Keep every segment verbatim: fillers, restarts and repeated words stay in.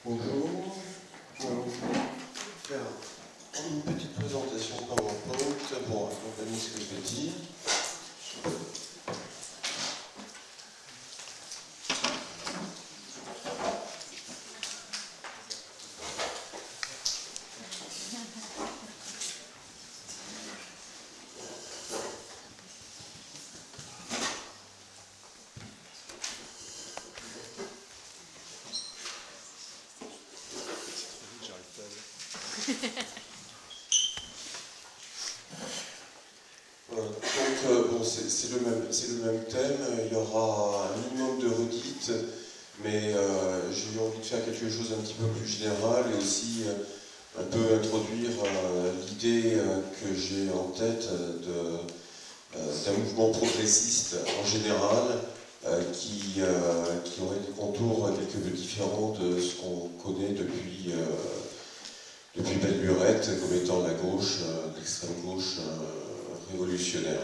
Bonjour, nous allons faire une petite présentation PowerPoint pour accompagner ce que je vais dire. Donc, euh, bon, c'est le, le même thème, il y aura un minimum de redites, mais euh, j'ai eu envie de faire quelque chose un petit peu plus général et aussi euh, un peu introduire euh, l'idée euh, que j'ai en tête d'un euh, mouvement progressiste en général euh, qui, euh, qui aurait des contours quelque peu différents de ce qu'on connaît depuis, euh, depuis Belle Lurette comme étant la gauche, euh, l'extrême gauche euh, révolutionnaire.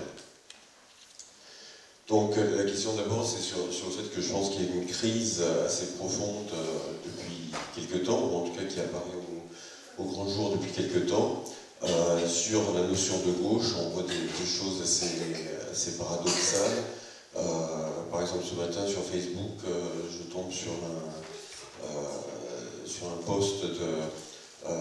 Donc la question d'abord, c'est sur, sur le fait que je pense qu'il y a une crise assez profonde euh, depuis quelques temps, ou en tout cas qui apparaît au, au grand jour depuis quelques temps, euh, sur la notion de gauche. On voit des, des choses assez, assez paradoxales. Euh, par exemple, ce matin sur Facebook, euh, je tombe sur un, euh, sur un post de, euh,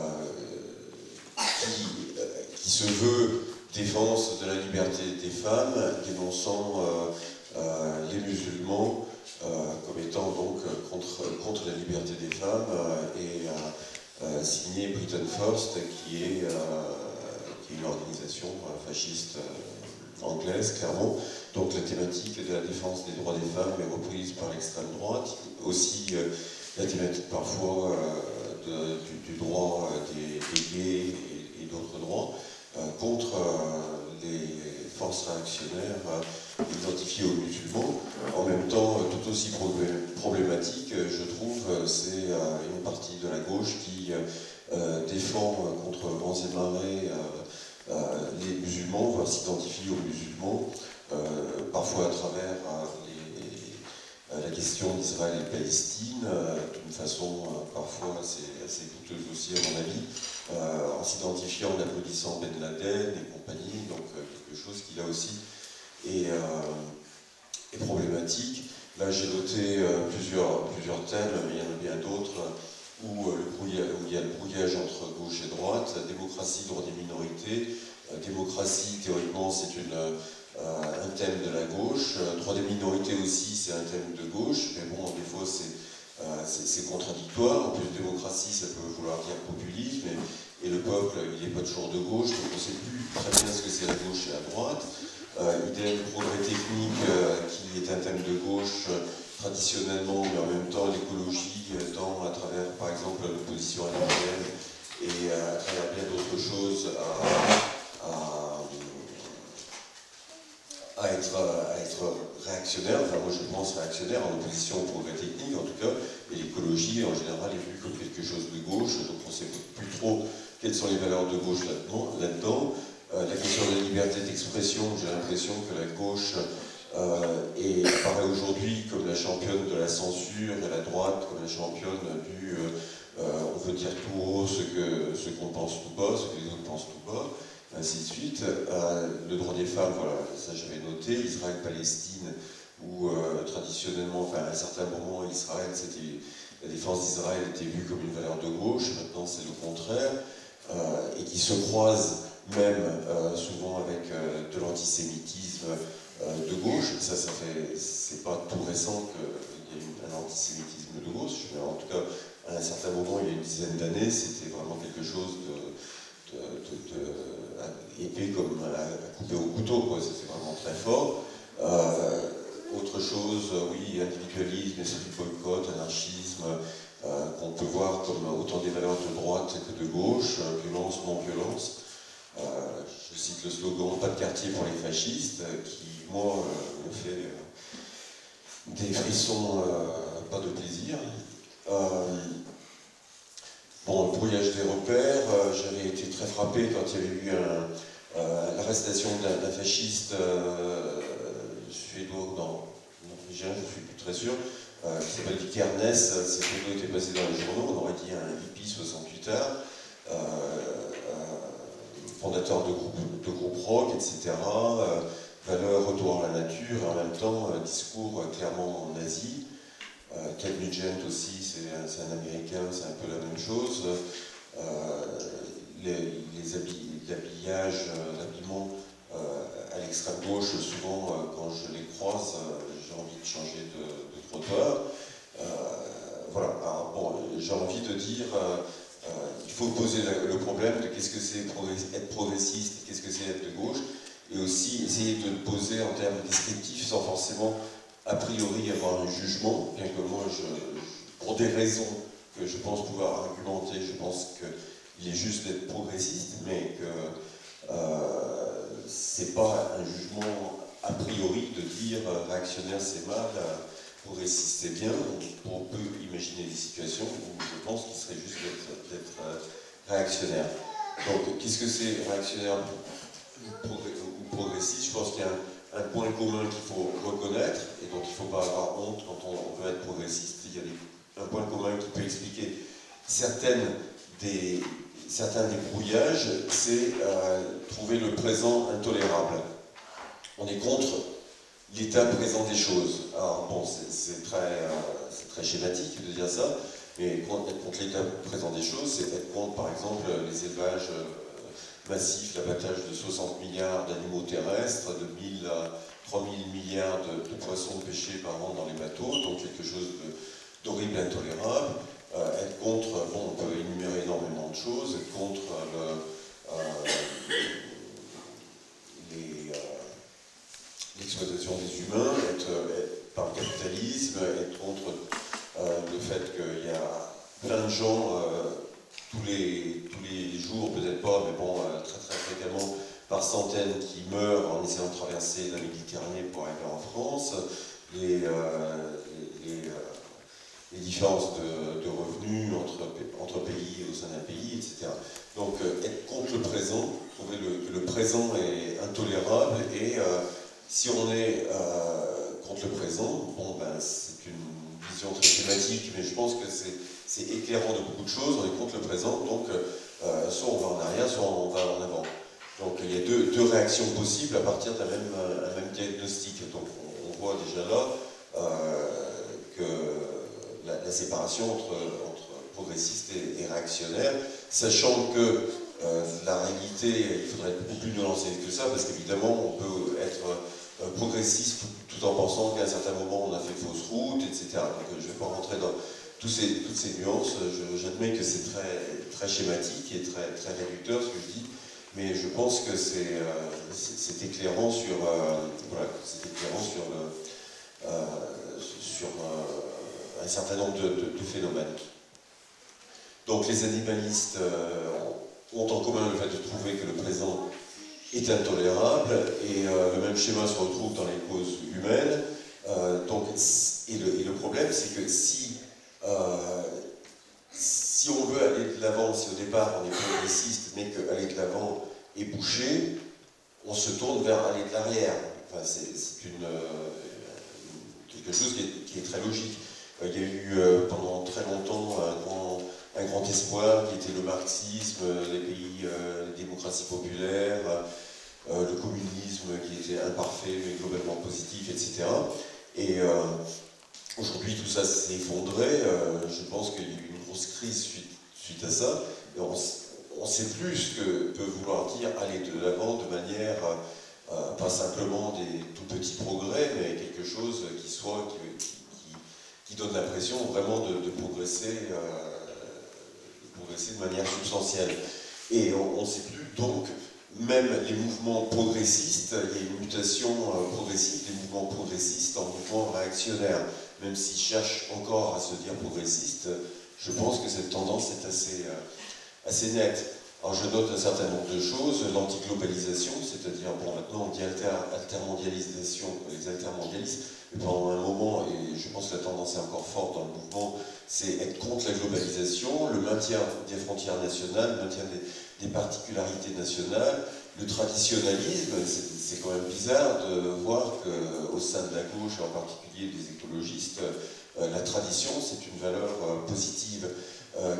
qui, qui se veut défense de la liberté des femmes, dénonçant euh, euh, les musulmans euh, comme étant donc contre, contre la liberté des femmes euh, et euh, signé Britain First, qui est, euh, qui est une organisation euh, fasciste euh, anglaise, clairement. Donc la thématique de la défense des droits des femmes est reprise par l'extrême droite, aussi euh, la thématique parfois euh, de, du, du droit des, des gays et, et d'autres droits. Euh, contre euh, les forces réactionnaires euh, identifiées aux musulmans. En même temps, euh, tout aussi problématique, euh, je trouve, euh, c'est euh, une partie de la gauche qui euh, défend euh, contre vents et marées euh, euh, les musulmans, voire s'identifie aux musulmans, euh, parfois à travers euh, les, la question d'Israël et de Palestine, euh, d'une façon euh, parfois assez, assez douteuse aussi à mon avis, euh, en s'identifiant, en applaudissant Ben Laden et compagnie, donc euh, quelque chose qui là aussi est, euh, est problématique. Là j'ai noté euh, plusieurs, plusieurs thèmes, mais il y en a bien d'autres, où, euh, le brouillage, où il y a le brouillage entre gauche et droite, la démocratie, droit des minorités. Euh, démocratie, théoriquement, c'est une... Euh, un thème de la gauche, euh, droit des minorités aussi, c'est un thème de gauche, mais bon, des fois c'est euh, contradictoire. En plus, démocratie, ça peut vouloir dire populisme, et, et le peuple, il n'est pas toujours de gauche, donc on ne sait plus très bien ce que c'est la gauche et la droite. Euh, idéal progrès technique, euh, qui est un thème de gauche euh, traditionnellement, mais en même temps, l'écologie euh, tend à travers, par exemple, l'opposition à l'I et euh, à travers bien d'autres choses à, à À être, à être réactionnaire, enfin moi je pense réactionnaire en opposition au progrès technique en tout cas, et l'écologie en général est vue comme quelque chose de gauche, donc on ne sait plus trop quelles sont les valeurs de gauche là-dedans. Là-dedans. Euh, la question de la liberté d'expression, j'ai l'impression que la gauche euh, est, apparaît aujourd'hui comme la championne de la censure et la droite comme la championne du euh, euh, on veut dire tout haut ce que ce qu'on pense tout bas, ce que les autres pensent tout bas, ainsi de suite. Euh, le droit des femmes, voilà, ça j'avais noté, Israël-Palestine, où euh, traditionnellement, enfin à un certain moment, Israël, c'était, la défense d'Israël était vue comme une valeur de gauche, maintenant c'est le contraire, euh, et qui se croise même euh, souvent avec euh, de l'antisémitisme euh, de gauche. Ça, ça fait, c'est pas tout récent qu'il y ait un antisémitisme de gauche, mais en tout cas, à un certain moment, il y a une dizaine d'années, c'était vraiment quelque chose de, de, de, de épée comme à, à couper au couteau, quoi. C'était vraiment très fort. Euh, autre chose, oui, individualisme, esprit de boycott, anarchisme, euh, qu'on peut voir comme autant des valeurs de droite que de gauche, violence, non-violence. Euh, je cite le slogan « Pas de quartier pour les fascistes », qui, moi, euh, me fait euh, des frissons, euh, pas de plaisir. Euh, Bon, le brouillage des repères, euh, j'avais été très frappé quand il y avait eu un, euh, l'arrestation d'un fasciste euh, suédois, non, norvégien, je ne suis plus très sûr, euh, qui s'appelle Vikernes. Ces photos étaient passées dans les journaux, on aurait dit un hippie soixante-huit heures, euh, euh, fondateur de groupes de groupe rock, et cetera. Euh, valeur, retour à la nature, et en même temps, euh, discours euh, clairement nazi. Euh, Ted Nugent aussi, c'est un Américain, c'est un peu la même chose. Euh, les, les habilles, l'habillage, euh, l'habillement euh, à l'extrême gauche, souvent, euh, quand je les croise, euh, j'ai envie de changer de, de trottoir. Euh, voilà, alors, bon, j'ai envie de dire, euh, euh, il faut poser le, le problème de qu'est-ce que c'est être progressiste, qu'est-ce que c'est être de gauche, et aussi essayer de le poser en termes descriptifs sans forcément a priori avoir un jugement, bien que moi, je, je, pour des raisons que je pense pouvoir argumenter, je pense qu'il est juste d'être progressiste, mais que euh, c'est pas un jugement a priori de dire euh, réactionnaire c'est mal, euh, progressiste c'est bien. On peut imaginer des situations où je pense qu'il serait juste d'être euh, réactionnaire. Donc, qu'est-ce que c'est réactionnaire ou progressiste? Je pense qu'il y a un, un point commun qu'il faut reconnaître, et donc il ne faut pas avoir honte quand on, on veut être progressiste. Il y a des, un point commun qui peut expliquer certaines des, certains des brouillages, c'est euh, trouver le présent intolérable. On est contre l'état présent des choses. Alors bon, c'est très, euh, très schématique de dire ça, mais contre, être contre l'état présent des choses, c'est être contre, par exemple, les élevages euh, massifs, l'abattage de soixante milliards d'animaux terrestres, de mille à trois mille milliards de, de poissons pêchés par an dans les bateaux, donc quelque chose d'horrible, intolérable. Euh, être contre, bon, on peut énumérer énormément de choses, être contre le, euh, les... Euh, l'exploitation des humains, être, être par le capitalisme, être contre euh, le fait qu'il y a plein de gens, euh, tous, les, tous les jours, peut-être pas, mais bon, euh, très très fréquemment, par centaines qui meurent en essayant de traverser la Méditerranée pour arriver en France, les, euh, les, les, euh, les différences de, de revenus entre, entre pays au sein d'un pays, et cetera. Donc euh, être contre le présent, trouver le, que le présent est intolérable et euh, si on est euh, contre le présent, bon, ben, c'est une vision très schématique, mais je pense que c'est éclairant de beaucoup de choses. On est contre le présent, donc euh, soit on va en arrière, soit on va en avant. Donc il y a deux, deux réactions possibles à partir d'un même, un même diagnostic. Donc on, on voit déjà là euh, que la, la séparation entre, entre progressiste et, et réactionnaire, sachant que euh, la réalité, il faudrait être beaucoup plus nuancé que ça, parce qu'évidemment on peut être Euh, progressiste tout, tout en pensant qu'à un certain moment on a fait fausse route, et cetera. Donc je ne vais pas rentrer dans tous ces, toutes ces nuances. J'admets que c'est très, très schématique et très, très réducteur ce que je dis, mais je pense que c'est euh, éclairant sur, euh, voilà, c'est éclairant sur, le, euh, sur euh, un certain nombre de, de, de phénomènes. Donc les animalistes euh, ont en commun le fait de trouver que le présent est intolérable, et euh, le même schéma se retrouve dans les causes humaines. Euh, donc, et, le, et le problème, c'est que si, euh, si on veut aller de l'avant, si au départ on est progressiste, mais qu'aller de l'avant est bouché, on se tourne vers aller de l'arrière. Enfin, c'est une, euh, quelque chose qui est, qui est très logique. Euh, il y a eu euh, pendant très longtemps un grand, un grand espoir qui était le marxisme, les pays, euh, les démocraties populaires, euh, le communisme qui était imparfait mais globalement positif, et cetera. Et euh, aujourd'hui tout ça s'est effondré. Euh, je pense qu'il y a eu une grosse crise suite, suite à ça. Et on ne sait plus ce que peut vouloir dire aller de l'avant de manière euh, pas simplement des tout petits progrès, mais quelque chose qui soit qui, qui, qui donne l'impression vraiment de, de progresser. Euh, progresser de manière substantielle. Et on ne sait plus, donc, même les mouvements progressistes, il y a une mutation euh, progressive des mouvements progressistes en mouvements réactionnaires. Même s'ils cherchent encore à se dire progressistes, je pense que cette tendance est assez, euh, assez nette. Alors je note un certain nombre de choses, l'antiglobalisation, c'est-à-dire, bon, maintenant on dit alter, altermondialisation, les altermondialistes, mais pendant un moment, et je pense que la tendance est encore forte dans le mouvement, c'est être contre la globalisation, le maintien des frontières nationales, le maintien des, des particularités nationales, le traditionnalisme. C'est quand même bizarre de voir qu'au sein de la gauche, et en particulier des écologistes, euh, la tradition, c'est une valeur euh, positive. Euh,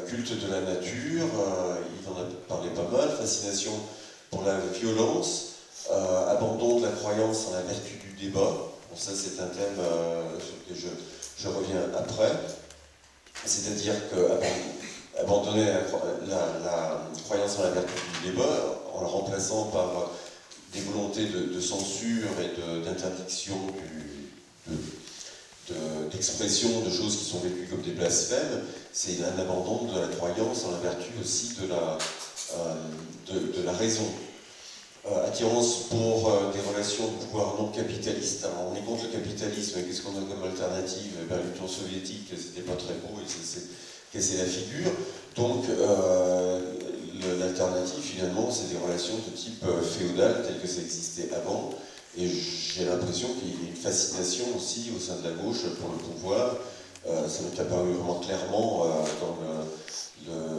culte de la nature, euh, il en a parlé pas mal, fascination pour la violence, euh, abandon de la croyance en la vertu du débat. Bon, ça c'est un thème euh, sur lequel je, je reviens après. C'est-à-dire qu'abandonner la, la, la croyance en la vertu du débat, en le remplaçant par des volontés de, de censure et d'interdiction de, d'expression de, de choses qui sont vécues comme des blasphèmes, c'est un abandon de la croyance en la vertu aussi de la, euh, de, de la raison. Euh, attirance pour euh, des relations de pouvoir non capitalistes. Alors on est contre le capitalisme, qu'est-ce qu'on a comme alternative? Eh bien, l'Union soviétique, c'était pas très beau et ça s'est cassé la figure. Donc euh, l'alternative finalement, c'est des relations de type euh, féodal, telles que ça existait avant. Et j'ai l'impression qu'il y a une fascination aussi au sein de la gauche pour le pouvoir. Euh, ça m'est apparu vraiment clairement euh, dans le, le,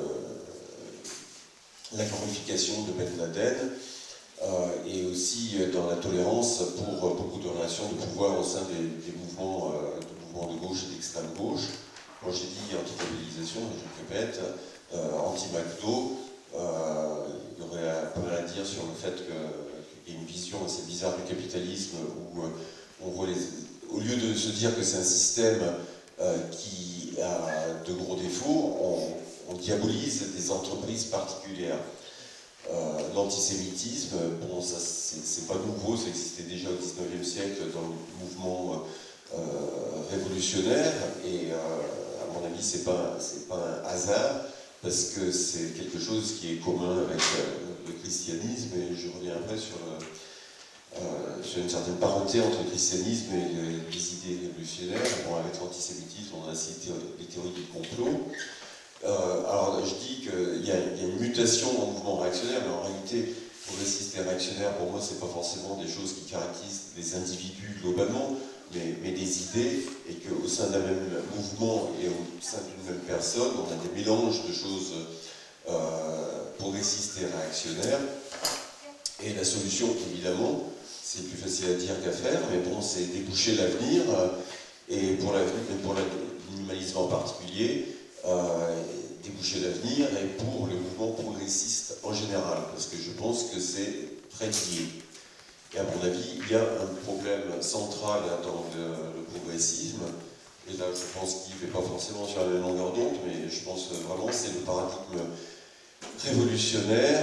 la glorification de Ben Laden. Euh, et aussi euh, dans la tolérance pour euh, beaucoup de relations de pouvoir au sein des, des mouvements, euh, de mouvements de gauche et d'extrême gauche. Moi j'ai dit anti-cabélisation, je le répète, euh, anti-McDo. Euh, il y aurait pas mal à dire sur le fait qu'il y a une vision assez bizarre du capitalisme où euh, on voit les, au lieu de se dire que c'est un système euh, qui a de gros défauts, on, on diabolise des entreprises particulières. Euh, L'antisémitisme, bon, ça c'est pas nouveau, ça existait déjà au dix-neuvième siècle dans le mouvement euh, révolutionnaire, et euh, à mon avis, c'est pas, c'est pas un hasard, parce que c'est quelque chose qui est commun avec euh, le christianisme, et je reviens après sur, le, euh, sur une certaine parenté entre le christianisme et le, les idées révolutionnaires. Bon, avec l'antisémitisme, on a cité les théories du complot. Euh, alors je dis qu'il y, y a une mutation dans le mouvement réactionnaire, mais en réalité, progressiste et réactionnaire, pour moi, c'est pas forcément des choses qui caractérisent des individus globalement, mais, mais des idées, et qu'au sein d'un même mouvement et au sein d'une même personne, on a des mélanges de choses euh, progressistes et réactionnaires. Et la solution, évidemment, c'est plus facile à dire qu'à faire, mais bon, c'est déboucher l'avenir, et pour l'avenir, pour l'minimalisme en particulier, Euh, déboucher l'avenir, et pour le mouvement progressiste en général, parce que je pense que c'est très lié. Et à mon avis, il y a un problème central dans le, le progressisme, et là je pense qu'il ne fait pas forcément sur la même longueur d'onde, mais je pense vraiment que c'est le paradigme révolutionnaire.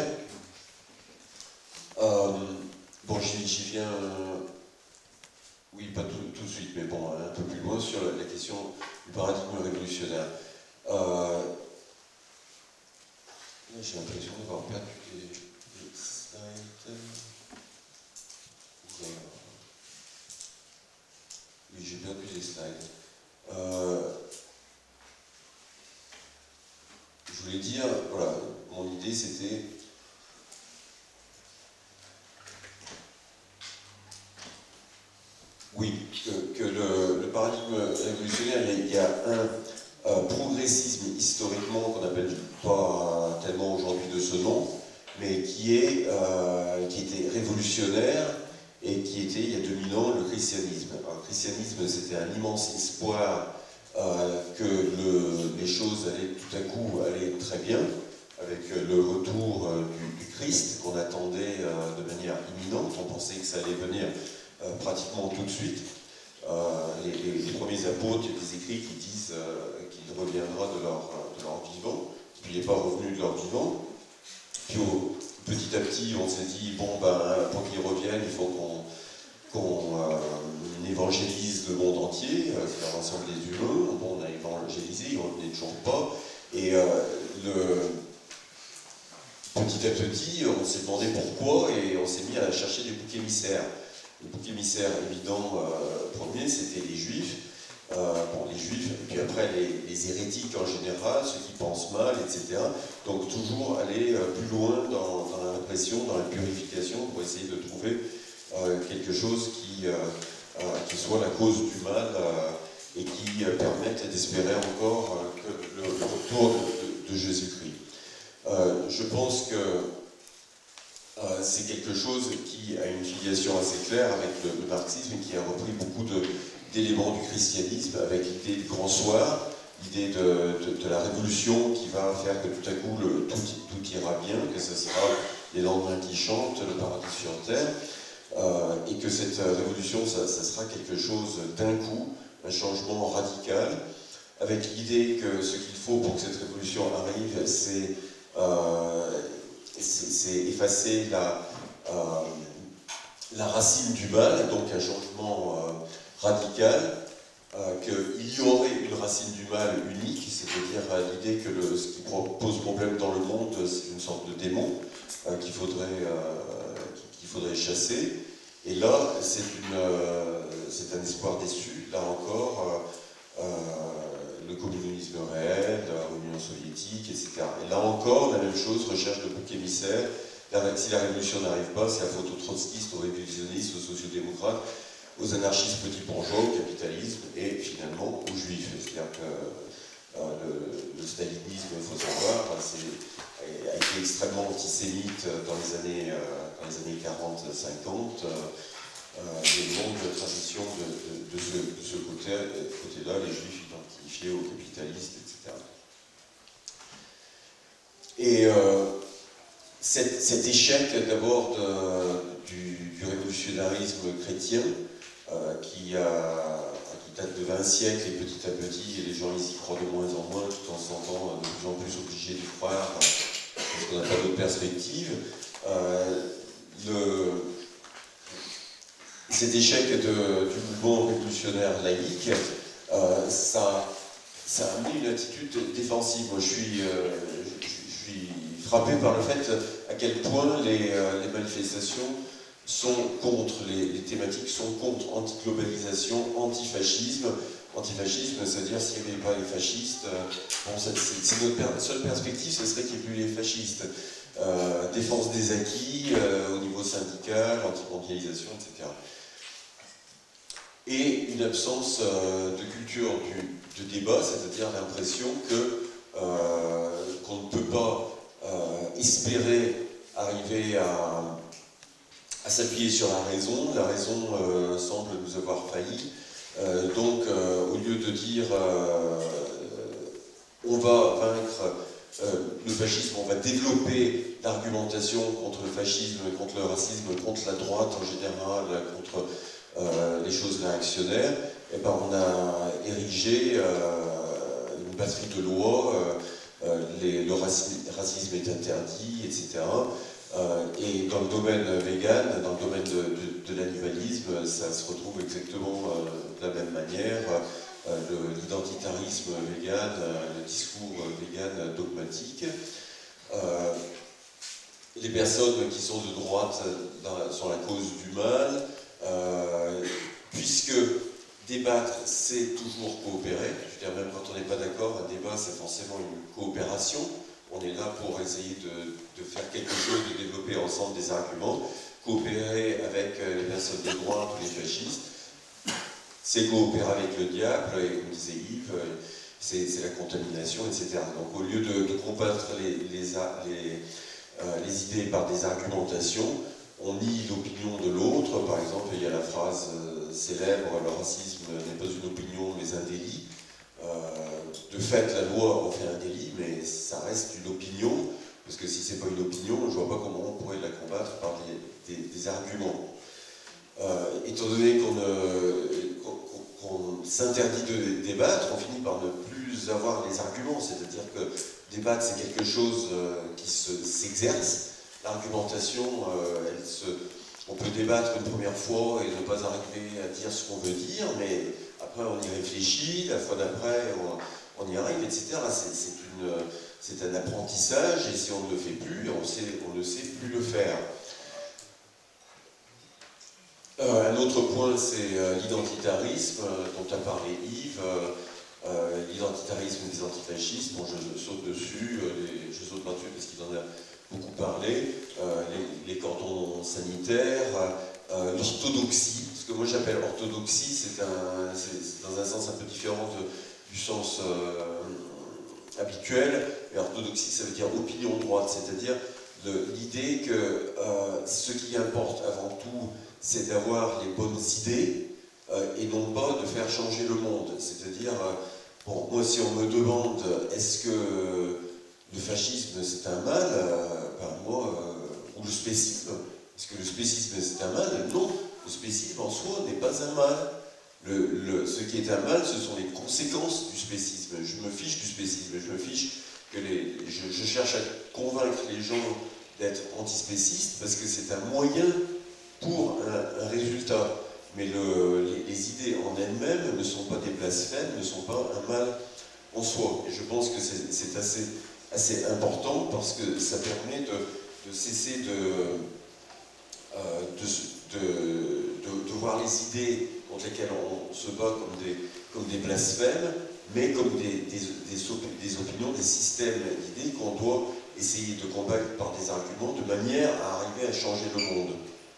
Euh, bon, j'y viens, euh, oui, pas tout, tout de suite, mais bon, un peu plus loin sur la question du paradigme révolutionnaire. Euh, J'ai l'impression d'avoir perdu les, les slides. Oui, j'ai perdu les slides. Euh, je voulais dire, voilà, mon idée c'était oui, que, que le, le paradigme révolutionnaire, il y a, il y a un Euh, progressisme historiquement qu'on n'appelle pas tellement aujourd'hui de ce nom, mais qui, est, euh, qui était révolutionnaire et qui était il y a deux mille ans le christianisme. Alors, le christianisme, c'était un immense espoir euh, que le, les choses allaient tout à coup aller très bien avec le retour euh, du, du Christ qu'on attendait euh, de manière imminente. On pensait que ça allait venir euh, pratiquement tout de suite. Euh, les, les, les premiers apôtres, il y a des écrits qui disent euh, qu'il reviendra de leur, de leur vivant, qu'il n'est pas revenu de leur vivant. Puis au, petit à petit, on s'est dit, bon, ben, pour qu'il revienne, il faut qu'on qu'on euh, évangélise le monde entier, euh, c'est l'ensemble des humains. Bon, on a évangélisé, il ne revenait toujours pas. Et euh, le, petit à petit, on s'est demandé pourquoi, et on s'est mis à chercher des boucs émissaires. Le bouc émissaire évident euh, premier, c'était les juifs. Euh, bon, les juifs, et puis après les, les hérétiques en général, ceux qui pensent mal, et cetera. Donc toujours aller euh, plus loin dans, dans la répression, dans la purification, pour essayer de trouver euh, quelque chose qui, euh, euh, qui soit la cause du mal euh, et qui euh, permette d'espérer encore euh, que le, le retour de, de, de Jésus-Christ. Euh, je pense que Euh, c'est quelque chose qui a une filiation assez claire avec le, le marxisme et qui a repris beaucoup d'éléments du christianisme avec l'idée du grand soir, l'idée de, de, de la révolution qui va faire que tout à coup le, tout, tout ira bien, que ce sera les lendemains qui chantent, le paradis sur terre, euh, et que cette révolution, ça, ça sera quelque chose d'un coup, un changement radical, avec l'idée que ce qu'il faut pour que cette révolution arrive, c'est euh, effacer la, euh, la racine du mal, donc un changement euh, radical, euh, qu'il y aurait une racine du mal unique, c'est-à-dire euh, l'idée que le, ce qui pose problème dans le monde, c'est une sorte de démon euh, qu'il faudrait, euh, qu'il faudrait chasser. Et là, c'est euh, un espoir déçu, là encore, euh, euh, le communisme réel, l'Union soviétique, et cetera. Et là encore, la même chose, recherche de bouc émissaire. Si la révolution n'arrive pas, c'est la faute aux trotskistes, aux révisionnistes, aux sociodémocrates, aux anarchistes petits bourgeois, au capitalisme et finalement aux juifs. C'est-à-dire que euh, le, le stalinisme, il faut savoir, a été extrêmement antisémite dans les années, euh, dans les années quarante cinquante. Euh, il y a une longue tradition de, de, de ce, de ce côté-là, côté les juifs identifiés aux capitalistes, et cetera. Et euh, cet, cet échec d'abord du, du révolutionnarisme chrétien, euh, qui, a, qui date de vingt siècles, et petit à petit, les gens ils y croient de moins en moins, tout en se sentant de plus en plus obligés d'y croire, parce qu'on n'a pas d'autre perspective. Euh, le, cet échec de, du mouvement révolutionnaire laïque, euh, ça, ça a amené une attitude défensive. Moi, je suis, euh, je, je suis frappé par le fait à quel point les, euh, les manifestations sont contre, les, les thématiques sont contre anti-globalisation, antifascisme. Antifascisme, c'est-à-dire s'il n'y avait pas les fascistes, euh, bon, c'est notre per seule perspective, ce serait qu'il n'y ait plus les fascistes. Euh, défense des acquis euh, au niveau syndical, anti-mondialisation, et cetera. Et une absence euh, de culture du, de débat, c'est-à-dire l'impression que euh, qu'on ne peut pas euh, espérer arriver à, à s'appuyer sur la raison. La raison euh, semble nous avoir failli. Euh, donc, euh, au lieu de dire euh, on va vaincre euh, le fascisme, on va développer l'argumentation contre le fascisme, contre le racisme, contre la droite en général, contre euh, les choses réactionnaires, et ben on a érigé euh, une batterie de lois, euh, les, le racisme, racisme est interdit, et cetera. Euh, et dans le domaine vegan, dans le domaine de, de, de l'animalisme, ça se retrouve exactement euh, de la même manière. Euh, l'identitarisme vegan, le discours vegan dogmatique. Euh, les personnes qui sont de droite dans, sont la cause du mal, euh, puisque débattre, c'est toujours coopérer. Je veux dire, même quand on n'est pas d'accord, un débat, c'est forcément une coopération. On est là pour essayer de, de faire quelque chose, de développer ensemble des arguments, coopérer avec les personnes de droite ou les fascistes. C'est coopérer avec le diable, et comme disait Yves, c'est la contamination, et cetera. Donc au lieu de, de combattre les, les, les, euh, les idées par des argumentations, on nie l'opinion de l'autre. Par exemple, il y a la phrase euh, célèbre, le racisme n'est pas une opinion mais un délit. Euh, de fait, la loi en fait un délit, mais ça reste une opinion, parce que si c'est pas une opinion, je vois pas comment on pourrait la combattre par des, des, des arguments. Euh, étant donné qu'on qu qu'on s'interdit de débattre, on finit par ne plus avoir les arguments, c'est-à-dire que débattre c'est quelque chose euh, qui s'exerce. L'argumentation, euh, elle se, on peut débattre une première fois et ne pas arriver à dire ce qu'on veut dire, mais après on y réfléchit, la fois d'après on, on y arrive, et cetera. C'est un apprentissage, et si on ne le fait plus, on, sait, on ne sait plus le faire. Euh, un autre point, c'est euh, l'identitarisme, euh, dont a parlé Yves, euh, euh, l'identitarisme des antifascistes. Bon, je, je saute dessus, euh, les, je saute là-dessus parce qu'il en a beaucoup parlé, euh, les, les cordons sanitaires, euh, l'orthodoxie, ce que moi j'appelle orthodoxie, c'est dans un sens un peu différent de, du sens euh, habituel, et orthodoxie ça veut dire opinion droite, c'est-à-dire l'idée que euh, ce qui importe avant tout, c'est d'avoir les bonnes idées euh, et non pas de faire changer le monde. C'est-à-dire, euh, Bon, moi, si on me demande est-ce que le fascisme c'est un mal, euh, ben moi, euh, ou le spécisme, est-ce que le spécisme c'est un mal? Non, le spécisme en soi n'est pas un mal. Le, le, ce qui est un mal, ce sont les conséquences du spécisme. Je me fiche du spécisme, je me fiche que les, je, je cherche à convaincre les gens d'être antispécistes parce que c'est un moyen pour un, un résultat. Mais le, les, les idées en elles-mêmes ne sont pas des blasphèmes, ne sont pas un mal en soi. Et je pense que c'est assez, assez important parce que ça permet de, de cesser de, euh, de, de, de, de voir les idées contre lesquelles on se bat comme des, comme des blasphèmes, mais comme des, des, des, des opinions, des systèmes d'idées qu'on doit essayer de combattre par des arguments de manière à arriver à changer le monde.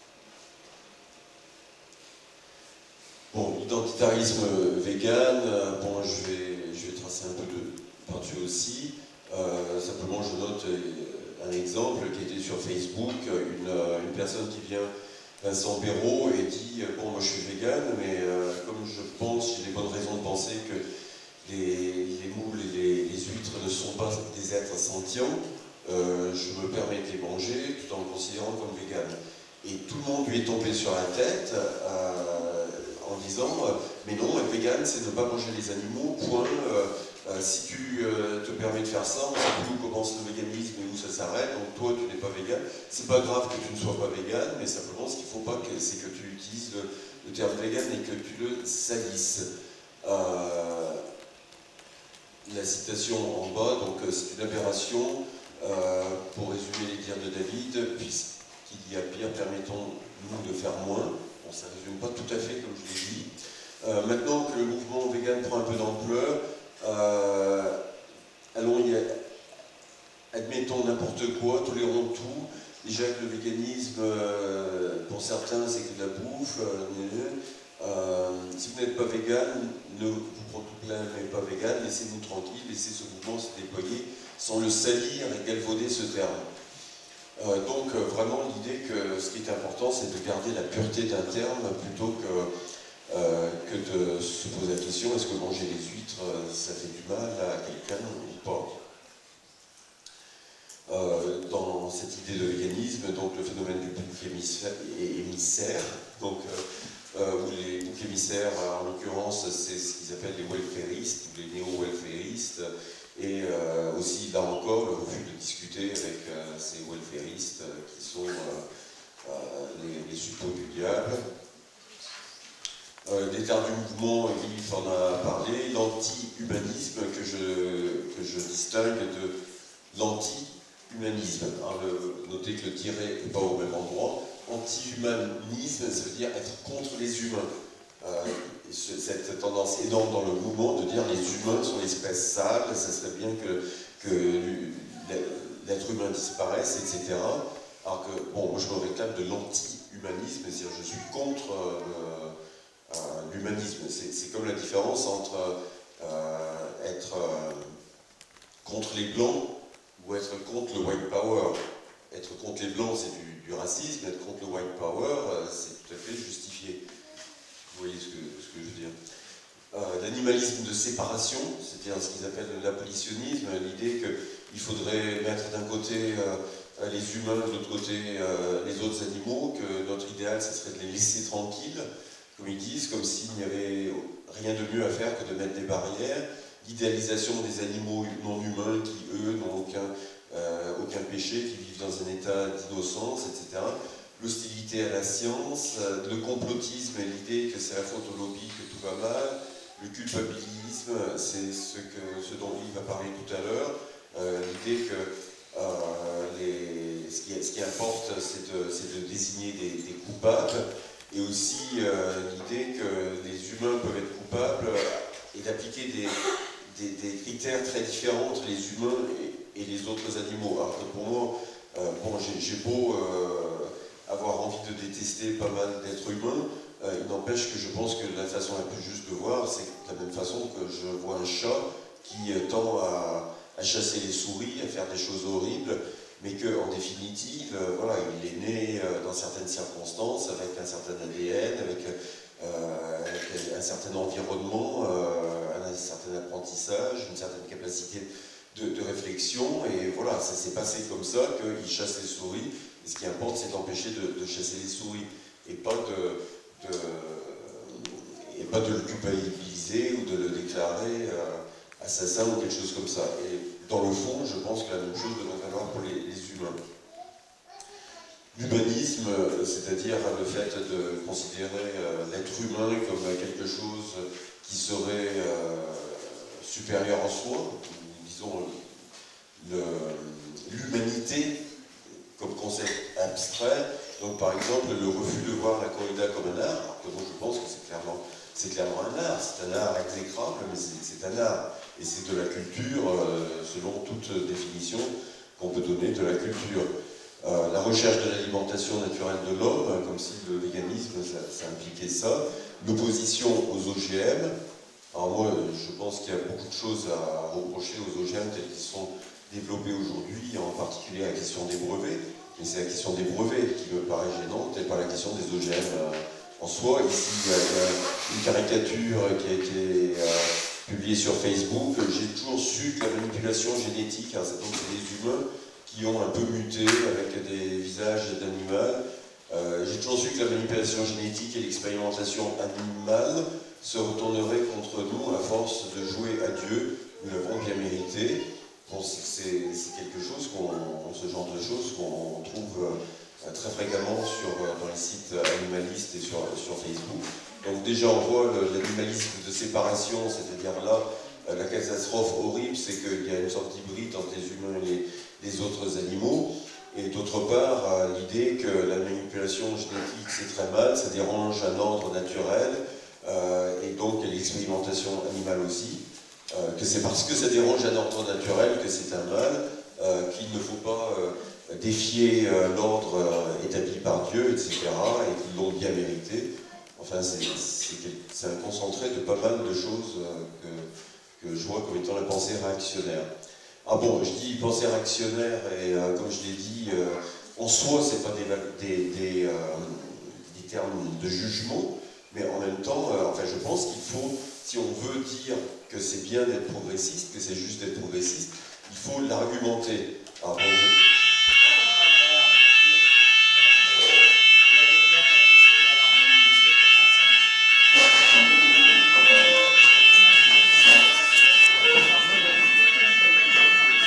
Bon, l'identitarisme vegan, bon, je vais, je vais tracer un peu de par-dessus aussi. Euh, simplement, je note un exemple qui était sur Facebook, une, une personne qui vient, Vincent Béraud, et dit « Bon, moi je suis vegan, mais euh, comme je pense, j'ai des bonnes raisons de penser que les, les moules et les, les huîtres ne sont pas des êtres sentients, euh, je me permets de les manger tout en me considérant comme vegan. » Et tout le monde lui est tombé sur la tête, euh, en disant euh, mais non, être vegan c'est ne pas manger les animaux, point, euh, euh, si tu euh, te permets de faire ça, on sait plus où commence le véganisme et où ça s'arrête, donc toi tu n'es pas vegan, c'est pas grave que tu ne sois pas vegan, mais simplement ce qu'il ne faut pas, c'est que tu utilises le, le terme vegan et que tu le salisses. Euh, la citation en bas, donc c'est une aberration, euh, pour résumer les dires de David, puisqu'il y a pire, permettons-nous de faire moins. Bon, ça ne résume pas tout à fait comme je l'ai dit. Euh, maintenant que le mouvement vegan prend un peu d'ampleur, euh, allons y admettons n'importe quoi, tolérons tout. Déjà que le véganisme, euh, pour certains, c'est que de la bouffe. Euh, euh, si vous n'êtes pas vegan, ne vous proclamez pas vegan, laissez-nous tranquille, laissez ce mouvement se déployer sans le salir et galvauder ce terme. Euh, donc euh, vraiment l'idée que ce qui est important, c'est de garder la pureté d'un terme plutôt que, euh, que de se poser la question est-ce que manger les huîtres, ça fait du mal à quelqu'un ou pas. Euh, dans cette idée de véganisme, donc le phénomène du bouc émissaire, donc, euh, euh, où les boucs émissaires, en l'occurrence, c'est ce qu'ils appellent les welfaristes, ou les néo-welfaristes, et euh, aussi, là encore, le refus de discuter avec euh, ces welfaristes euh, qui sont euh, euh, les, les suppôts du diable. Euh, des termes du mouvement, Yves en a parlé, l'anti-humanisme que je, que je distingue de l'anti-humanisme. Alors, le, notez que le tiret n'est pas au même endroit. Anti-humanisme, ça veut dire être contre les humains. Euh, cette tendance énorme dans le mouvement de dire les humains sont l'espèce sale, ça serait bien que, que l'être humain disparaisse, et cetera. Alors que, bon, moi je me réclame de l'anti-humanisme, c'est-à-dire je suis contre euh, euh, l'humanisme. C'est comme la différence entre euh, être euh, contre les blancs ou être contre le white power. Être contre les blancs, c'est du, du racisme, être contre le white power, euh, c'est tout à fait justifié. Vous voyez ce que, ce que je veux dire. Euh, L'animalisme de séparation, c'est-à-dire ce qu'ils appellent l'abolitionnisme, l'idée qu'il faudrait mettre d'un côté euh, les humains, de l'autre côté euh, les autres animaux, que notre idéal, ce serait de les laisser tranquilles, comme ils disent, comme s'il n'y avait rien de mieux à faire que de mettre des barrières. L'idéalisation des animaux non humains qui, eux, n'ont aucun, euh, aucun péché, qui vivent dans un état d'innocence, et cetera. L'hostilité à la science, le complotisme et l'idée que c'est la faute au lobby que tout va mal, le culpabilisme, c'est ce, ce dont Yves va parler tout à l'heure, euh, l'idée que euh, les, ce, qui, ce qui importe, c'est de, de désigner des, des coupables, et aussi euh, l'idée que les humains peuvent être coupables et d'appliquer des, des, des critères très différents entre les humains et, et les autres animaux. Alors que pour moi, euh, bon, j'ai beau euh, avoir envie de détester pas mal d'êtres humains, euh, il n'empêche que je pense que la façon la plus juste de voir, c'est de la même façon que je vois un chat qui euh, tend à, à chasser les souris, à faire des choses horribles, mais qu'en définitive, euh, voilà, il est né euh, dans certaines circonstances, avec un certain A D N, avec, euh, avec un certain environnement, euh, un certain apprentissage, une certaine capacité de, de réflexion, et voilà, ça s'est passé comme ça, qu'il chasse les souris, et ce qui importe, c'est d'empêcher de, de chasser les souris, et pas de, de, et pas de le culpabiliser ou de le déclarer euh, assassin ou quelque chose comme ça. Et dans le fond, je pense que la même chose devrait valoir pour les, les humains. L'humanisme, c'est-à-dire le fait de considérer euh, l'être humain comme quelque chose qui serait euh, supérieur en soi, disons l'humanité comme concept abstrait. Donc par exemple le refus de voir la corrida comme un art, alors que moi je pense que c'est clairement, c'est clairement un art, c'est un art exécrable, mais c'est un art, et c'est de la culture euh, selon toute définition qu'on peut donner de la culture. Euh, la recherche de l'alimentation naturelle de l'homme, comme si le véganisme, ça, ça impliquait ça. L'opposition aux O G M. Alors moi, je pense qu'il y a beaucoup de choses à reprocher aux O G M tels qu'ils sont développés aujourd'hui, en particulier la question des brevets. Mais c'est la question des brevets qui me paraît gênante, et pas la question des O G M euh, en soi. Ici, il y a une caricature qui a été euh, publiée sur Facebook. J'ai toujours su que la manipulation génétique, hein, donc c'est des humains qui ont un peu muté avec des visages d'animal. Euh, J'ai toujours su que la manipulation génétique et l'expérimentation animale se retourneraient contre nous à force de jouer à Dieu. Nous l'avons bien mérité. Bon, c'est quelque chose, qu'on, ce genre de choses qu'on trouve euh, très fréquemment sur, dans les sites animalistes et sur, sur Facebook. Donc déjà on voit l'animalisme de séparation, c'est-à-dire là, la catastrophe horrible, c'est qu'il y a une sorte d'hybride entre les humains et les, les autres animaux, et d'autre part l'idée que la manipulation génétique c'est très mal, ça dérange un ordre naturel, euh, et donc l'expérimentation animale aussi, euh, que c'est parce que ça dérange un ordre naturel que c'est un mal, euh, qu'il ne faut pas euh, défier euh, l'ordre euh, établi par Dieu, et cetera, et qu'ils l'ont bien mérité. Enfin, c'est un concentré de pas mal de choses euh, que, que je vois comme étant la pensée réactionnaire. Ah bon, je dis pensée réactionnaire, et euh, comme je l'ai dit, euh, en soi, ce n'est pas des, des, des, euh, des termes de jugement, mais en même temps, euh, enfin, je pense qu'il faut, si on veut dire que c'est bien d'être progressiste, que c'est juste d'être progressiste, il faut l'argumenter. Alors, bon, je...